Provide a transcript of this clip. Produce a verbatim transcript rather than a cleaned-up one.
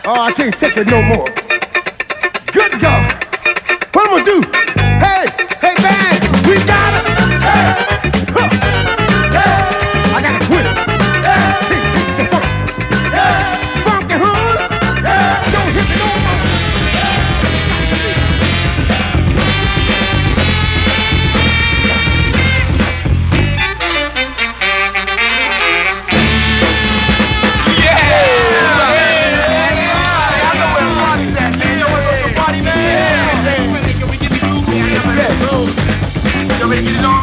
Oh, I can't take it no more. Good God. What I'm gonna do? Hey, hey, band, we got it. Hey, huh. Hey, I gotta quit it. Hey, can't take the funk. Hey, funky horns. Hey, don't hit me no more. Ready to get it on?